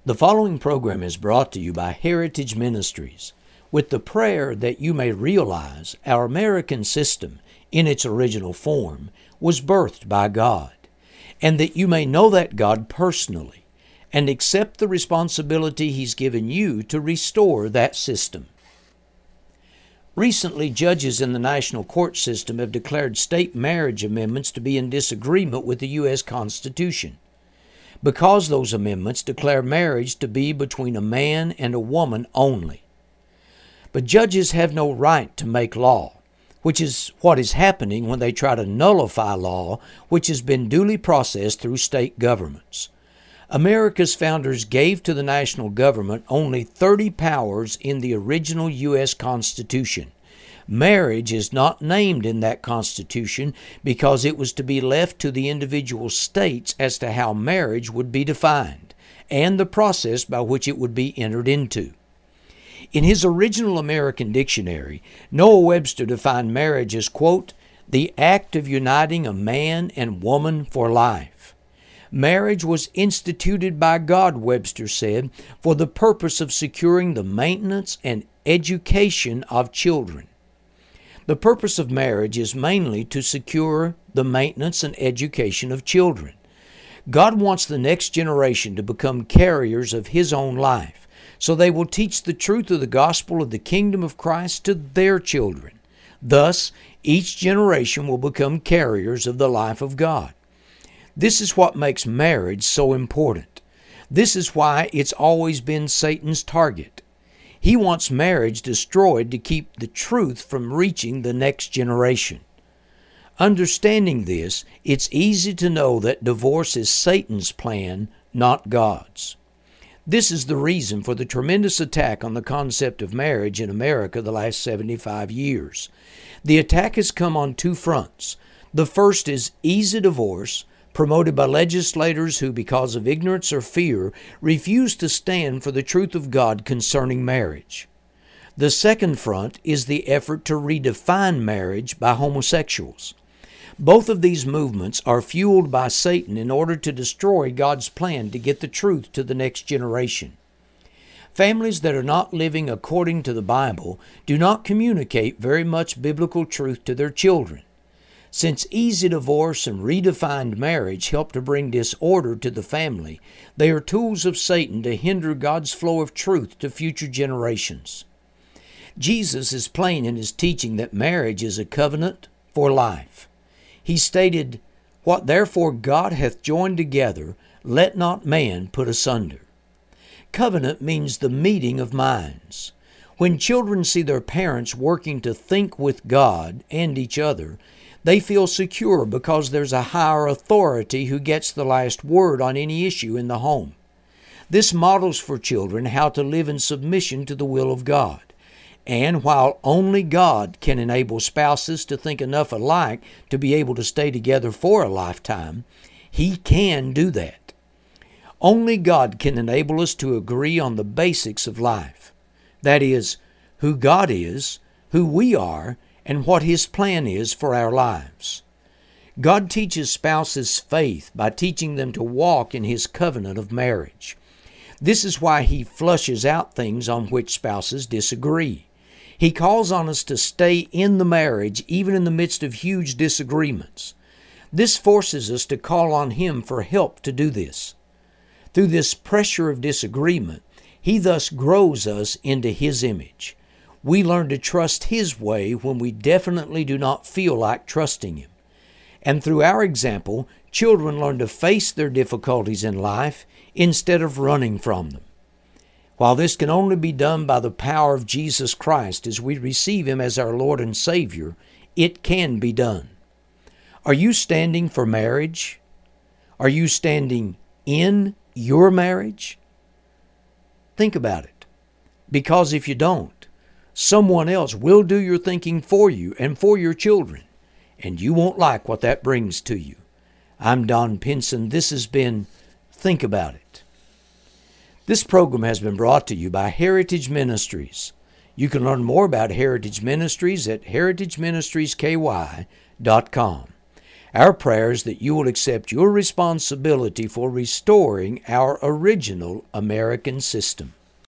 The following program is brought to you by Heritage Ministries, with the prayer that you may realize our American system, in its original form, was birthed by God, and that you may know that God personally and accept the responsibility He's given you to restore that system. Recently, judges in the national court system have declared state marriage amendments to be in disagreement with the U.S. Constitution, because those amendments declare marriage to be between a man and a woman only. But judges have no right to make law, which is what is happening when they try to nullify law which has been duly processed through state governments. America's founders gave to the national government only 30 powers in the original U.S. Constitution. Marriage is not named in that Constitution because it was to be left to the individual states as to how marriage would be defined and the process by which it would be entered into. In his original American dictionary, Noah Webster defined marriage as, quote, the act of uniting a man and woman for life. Marriage was instituted by God, Webster said, for the purpose of securing the maintenance and education of children. The purpose of marriage is mainly to secure the maintenance and education of children. God wants the next generation to become carriers of His own life, so they will teach the truth of the gospel of the kingdom of Christ to their children. Thus, each generation will become carriers of the life of God. This is what makes marriage so important. This is why it's always been Satan's target. He wants marriage destroyed to keep the truth from reaching the next generation. Understanding this, it's easy to know that divorce is Satan's plan, not God's. This is the reason for the tremendous attack on the concept of marriage in America the last 75 years. The attack has come on two fronts. The first is easy divorce, promoted by legislators who, because of ignorance or fear, refuse to stand for the truth of God concerning marriage. The second front is the effort to redefine marriage by homosexuals. Both of these movements are fueled by Satan in order to destroy God's plan to get the truth to the next generation. Families that are not living according to the Bible do not communicate very much biblical truth to their children. Since easy divorce and redefined marriage help to bring disorder to the family, they are tools of Satan to hinder God's flow of truth to future generations. Jesus is plain in His teaching that marriage is a covenant for life. He stated, "What therefore God hath joined together, let not man put asunder." Covenant means the meeting of minds. When children see their parents working to think with God and each other, they feel secure because there's a higher authority who gets the last word on any issue in the home. This models for children how to live in submission to the will of God. And while only God can enable spouses to think enough alike to be able to stay together for a lifetime, He can do that. Only God can enable us to agree on the basics of life. That is, who God is, who we are, and what His plan is for our lives. God teaches spouses faith by teaching them to walk in His covenant of marriage. This is why He flushes out things on which spouses disagree. He calls on us to stay in the marriage even in the midst of huge disagreements. This forces us to call on Him for help to do this. Through this pressure of disagreement, He thus grows us into His image. We learn to trust His way when we definitely do not feel like trusting Him. And through our example, children learn to face their difficulties in life instead of running from them. While this can only be done by the power of Jesus Christ as we receive Him as our Lord and Savior, it can be done. Are you standing for marriage? Are you standing in your marriage? Think about it. Because if you don't, someone else will do your thinking for you and for your children, and you won't like what that brings to you. I'm Don Pinson. This has been Think About It. This program has been brought to you by Heritage Ministries. You can learn more about Heritage Ministries at heritageministriesky.com. Our prayer is that you will accept your responsibility for restoring our original American system.